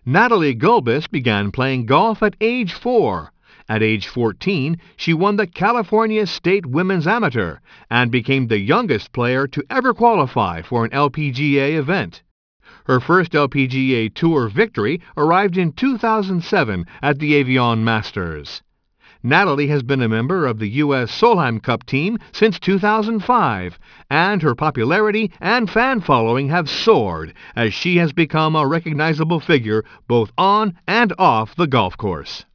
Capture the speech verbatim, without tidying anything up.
Natalie Gulbis began playing golf at age four. At age fourteen, she won the California State Women's Amateur and became the youngest player to ever qualify for an L P G A event. Her first L P G A Tour victory arrived in two thousand seven at the Evian Masters. Natalie has been a member of the U S Solheim Cup team since two thousand five, and her popularity and fan following have soared as she has become a recognizable figure both on and off the golf course.